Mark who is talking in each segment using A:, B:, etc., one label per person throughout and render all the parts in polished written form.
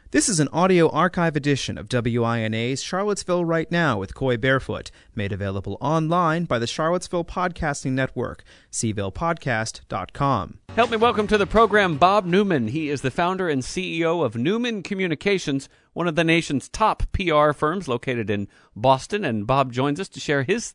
A: This is an audio archive edition of WINA's Charlottesville Right Now with Coy Barefoot, made available online by the Charlottesville Podcasting Network, cvillePodcast.com.
B: Help me welcome to the program Bob Newman. He is the founder and CEO of Newman Communications, one of the nation's top PR firms located in Boston. And Bob joins us to share his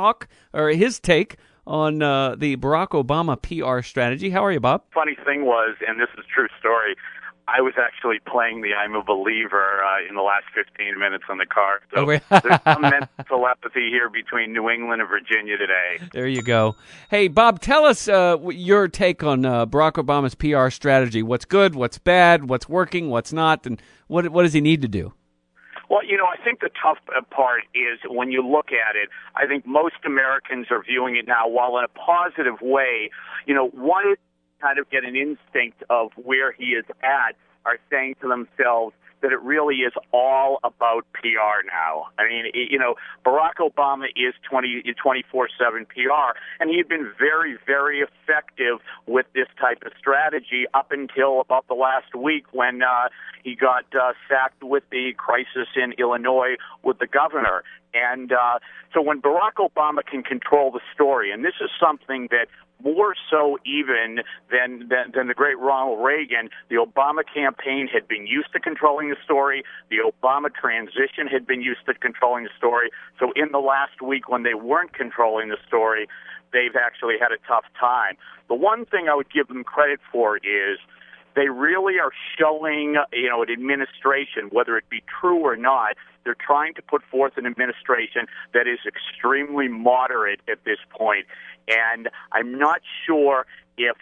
B: take on the Barack Obama PR strategy. How are you, Bob?
C: Funny thing was, and this is a true story, I was actually playing the I'm a Believer in the last 15 minutes on the car. So there's some mental telepathy here between New England and Virginia today.
B: There you go. Hey, Bob, tell us your take on Barack Obama's PR strategy. What's good, what's bad, what's working, what's not, and what does he need to do?
C: Well, I think the tough part is when you look at it, I think most Americans are viewing it now, while in a positive way, one kind of get an instinct of where he is at, are saying to themselves that it really is all about PR now. I mean, Barack Obama is 24/7 PR, and he had been very, very effective with this type of strategy up until about the last week when he got sacked with the crisis in Illinois with the governor. And so when Barack Obama can control the story, and this is something that more so even than the great Ronald Reagan, the Obama campaign had been used to controlling the story. The Obama transition had been used to controlling the story. So in the last week when they weren't controlling the story, they've actually had a tough time. The one thing I would give them credit for is they really are showing, an administration, whether it be true or not, they're trying to put forth an administration that is extremely moderate at this point. And I'm not sure if,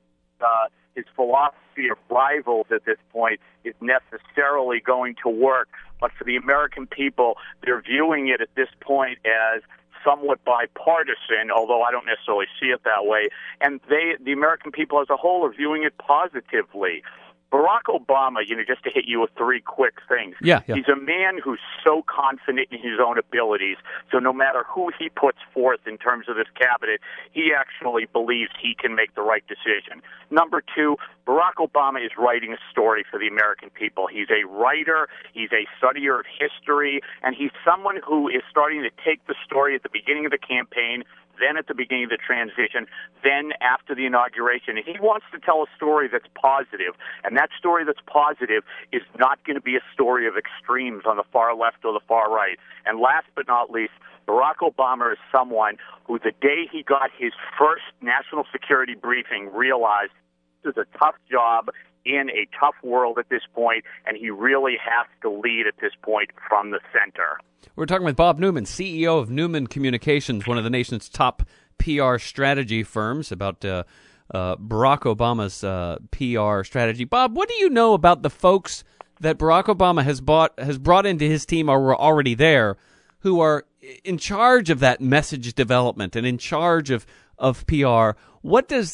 C: his philosophy of rivals at this point is necessarily going to work. But for the American people, they're viewing it at this point as somewhat bipartisan, although I don't necessarily see it that way. And the American people as a whole are viewing it positively. Barack Obama, just to hit you with three quick things.
B: Yeah.
C: He's a man who's so confident in his own abilities, so no matter who he puts forth in terms of this cabinet, he actually believes he can make the right decision. Number two, Barack Obama is writing a story for the American people. He's a writer, he's a studier of history, and he's someone who is starting to take the story at the beginning of the campaign, then at the beginning of the transition, then after the inauguration. And he wants to tell a story that's positive. And that story that's positive is not going to be a story of extremes on the far left or the far right. And last but not least, Barack Obama is someone who the day he got his first national security briefing realized this is a tough job in a tough world at this point, and he really has to lead at this point from the center.
B: We're talking with Bob Newman, CEO of Newman Communications, one of the nation's top PR strategy firms, about Barack Obama's PR strategy. Bob, what do you know about the folks that Barack Obama has brought into his team or were already there, who are in charge of that message development and in charge of PR? What does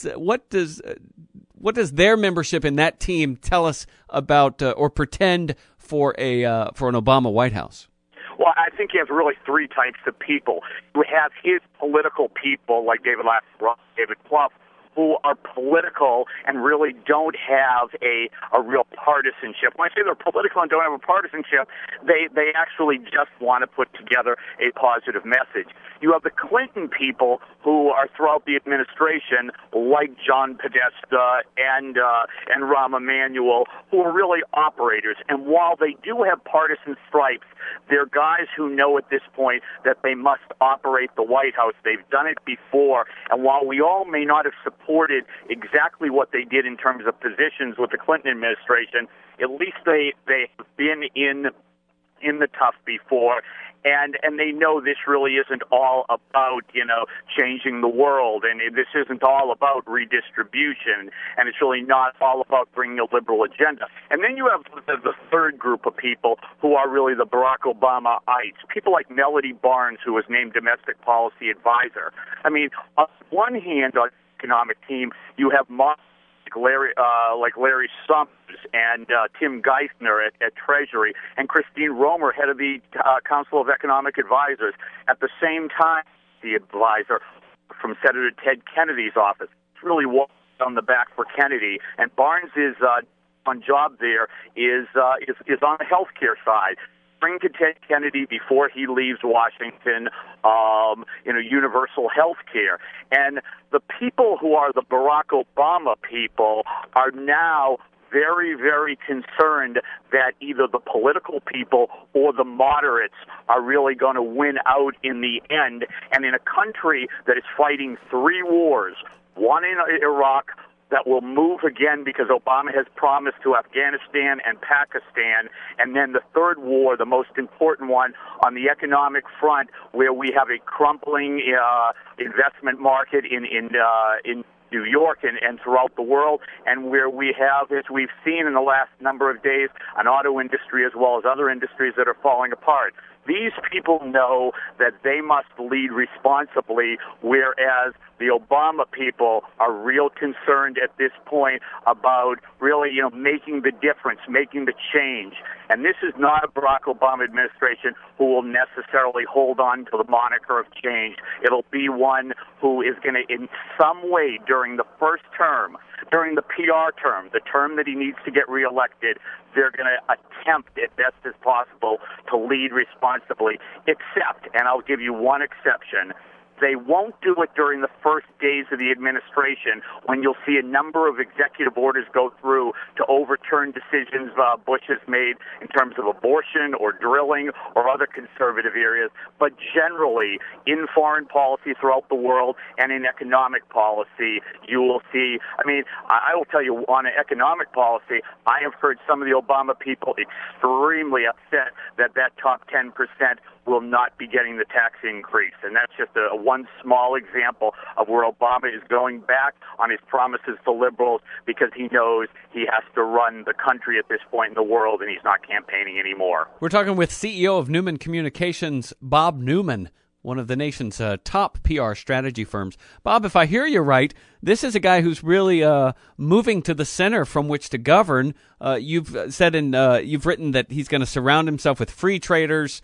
B: their membership in that team tell us about or pretend for an Obama White House?
C: Well, I think you have really three types of people. You have his political people, like David Lassiter, David Plouffe, who are political and really don't have a real partisanship. When I say they're political and don't have a partisanship, they actually just want to put together a positive message. You have the Clinton people who are throughout the administration, like John Podesta and Rahm Emanuel, who are really operators. And while they do have partisan stripes, they're guys who know at this point that they must operate the White House. They've done it before. And while we all may not have supported exactly what they did in terms of positions with the Clinton administration, at least they have been in the tough before. And they know this really isn't all about, changing the world, and this isn't all about redistribution, and it's really not all about bringing a liberal agenda. And then you have the third group of people who are really the Barack Obama-ites, people like Melody Barnes, who was named domestic policy advisor. I mean, on one hand, on the economic team, you have Larry Summers and Tim Geithner at Treasury, and Christine Romer, head of the Council of Economic Advisors. At the same time, the advisor from Senator Ted Kennedy's office. It's really on the back for Kennedy. And Barnes is fun job there is on the healthcare side. Bring to Ted Kennedy before he leaves Washington, universal health care. And the people who are the Barack Obama people are now very, very concerned that either the political people or the moderates are really going to win out in the end. And in a country that is fighting 3 wars, one in Iraq, that will move again because Obama has promised to Afghanistan and Pakistan, and then the 3rd war, the most important one, on the economic front, where we have a crumbling investment market in New York and throughout the world, and where we have, as we've seen in the last number of days, an auto industry as well as other industries that are falling apart. These people know that they must lead responsibly, whereas the Obama people are real concerned at this point about really, making the difference, making the change. And this is not a Barack Obama administration who will necessarily hold on to the moniker of change. It'll be one who is going to, in some way, during the first term, during the PR term, the term that he needs to get reelected, they're going to attempt as best as possible to lead responsibly, except, and I'll give you one exception, they won't do it during the first days of the administration when you'll see a number of executive orders go through to overturn decisions Bush has made in terms of abortion or drilling or other conservative areas. But generally, in foreign policy throughout the world and in economic policy, you will see, I will tell you, on economic policy, I have heard some of the Obama people extremely upset that top 10% will not be getting the tax increase. And that's just one small example of where Obama is going back on his promises to liberals because he knows he has to run the country at this point in the world, and he's not campaigning anymore.
B: We're talking with CEO of Newman Communications, Bob Newman, one of the nation's top PR strategy firms. Bob, if I hear you right, this is a guy who's really moving to the center from which to govern. You've said you've written that he's going to surround himself with free traders.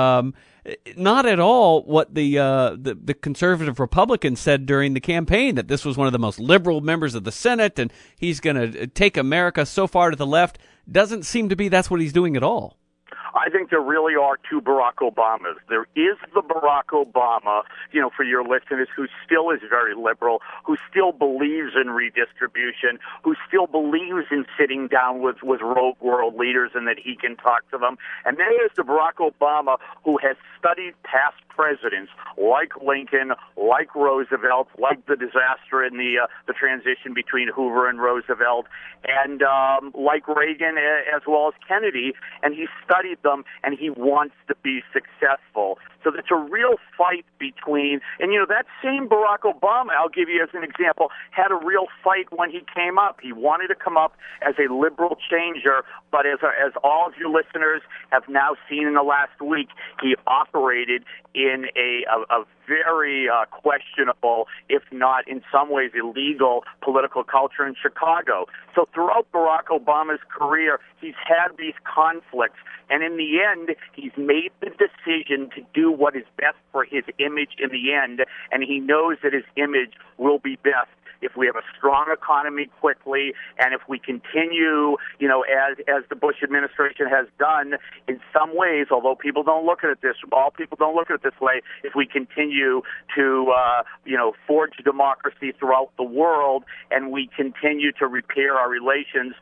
B: Not at all what the conservative Republicans said during the campaign, that this was one of the most liberal members of the Senate and he's going to take America so far to the left. Doesn't seem to be that's what he's doing at all.
C: I think there really are 2 Barack Obamas. There is the Barack Obama, for your listeners, who still is very liberal, who still believes in redistribution, who still believes in sitting down with rogue world leaders and that he can talk to them. And then there's the Barack Obama who has studied past presidents like Lincoln, like Roosevelt, like the disaster in the transition between Hoover and Roosevelt, and like Reagan as well as Kennedy, and he studied them, and he wants to be successful. So it's a real fight between, and that same Barack Obama, I'll give you as an example, had a real fight when he came up. He wanted to come up as a liberal changer, but as all of your listeners have now seen in the last week, he operated in a very questionable, if not in some ways illegal, political culture in Chicago. So throughout Barack Obama's career, he's had these conflicts, and in the end, he's made the decision to do what is best for his image in the end, and he knows that his image will be best if we have a strong economy quickly, and if we continue, as the Bush administration has done in some ways, although people don't look at it all people don't look at it this way, if we continue to, forge democracy throughout the world, and we continue to repair our relations,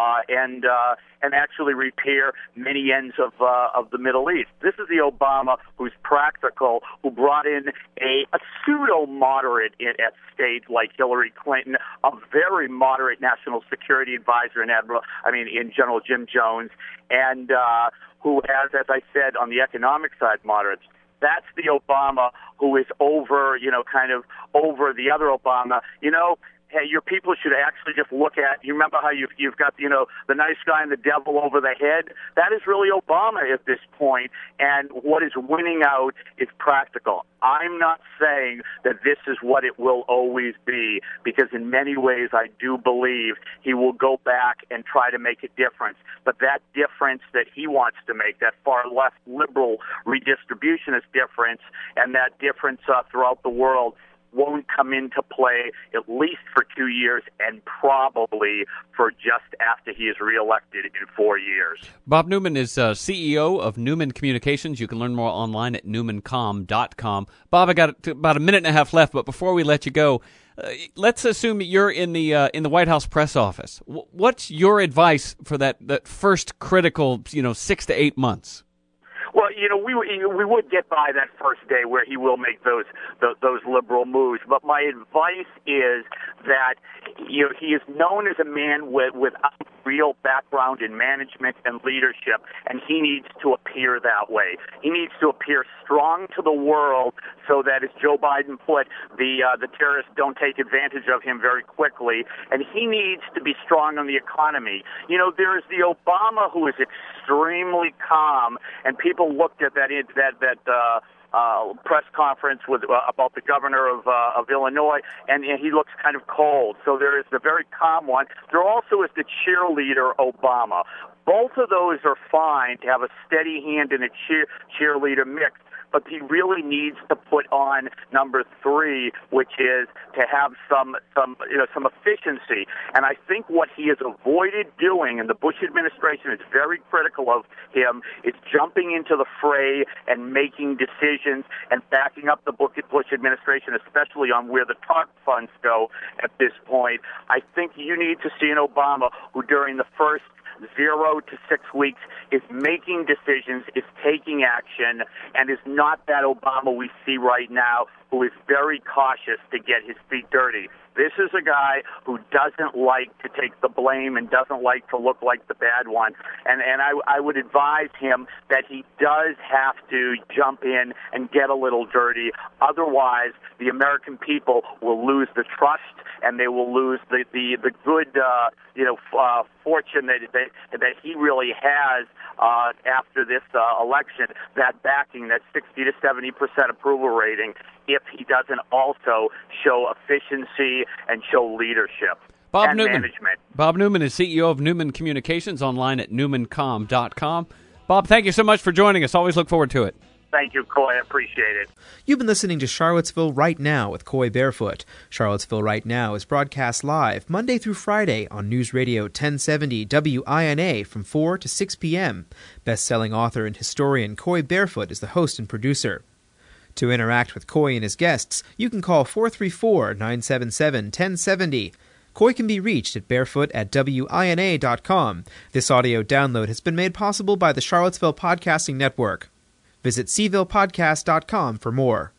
C: and actually repair many ends of the Middle East. This is the Obama who's practical, who brought in a pseudo-moderate at state like Hillary Clinton, a very moderate national security advisor in General Jim Jones, and who has, as I said, on the economic side, moderates. That's the Obama who is over, over the other Obama. Hey, your people should actually just look at, you remember how you've got, the nice guy and the devil over the head? That is really Obama at this point, and what is winning out is practical. I'm not saying that this is what it will always be, because in many ways I do believe he will go back and try to make a difference. But that difference that he wants to make, that far left liberal redistributionist difference, and that difference throughout the world, won't come into play at least for 2 years and probably for just after he is reelected in 4 years.
B: Bob Newman is CEO of Newman Communications. You can learn more online at newmancom.com. Bob, I got about a minute and a half left, but before we let you go, let's assume you're in the White House press office. What's your advice for that first critical 6 to 8 months?
C: Well, we would get by that first day where he will make those liberal moves. But my advice is that he is known as a man without real background in management and leadership, and he needs to appear that way. He needs to appear strong to the world so that, as Joe Biden put, the terrorists don't take advantage of him very quickly. And he needs to be strong on the economy. There is the Obama who is extremely calm, and people looked at that press conference about the governor of Illinois, and he looks kind of cold. So there is the very calm one. There also is the cheerleader Obama. Both of those are fine to have a steady hand in a cheerleader mix, but he really needs to put on number 3, which is to have some efficiency. And I think what he has avoided doing, and the Bush administration is very critical of him, is jumping into the fray and making decisions and backing up the Bush administration, especially on where the TARP funds go at this point. I think you need to see an Obama who, during the first 0 to 6 weeks, is making decisions, is taking action, and is not that Obama we see right now who is very cautious to get his feet dirty. This is a guy who doesn't like to take the blame and doesn't like to look like the bad one. And I would advise him that he does have to jump in and get a little dirty. Otherwise, the American people will lose the trust, and they will lose the good fortune that he really has after this election, that backing, that 60 to 70% approval rating, if he doesn't also show efficiency and show leadership and management.
B: Bob Newman is CEO of Newman Communications, online at newmancom.com. Bob, thank you so much for joining us. Always look forward to it.
C: Thank you, Coy. I appreciate it.
A: You've been listening to Charlottesville Right Now with Coy Barefoot. Charlottesville Right Now is broadcast live Monday through Friday on News Radio 1070 WINA from 4 to 6 p.m. Best-selling author and historian Coy Barefoot is the host and producer. To interact with Coy and his guests, you can call 434-977-1070. Coy can be reached at barefoot@wina.com. This audio download has been made possible by the Charlottesville Podcasting Network. Visit cvillepodcast.com for more.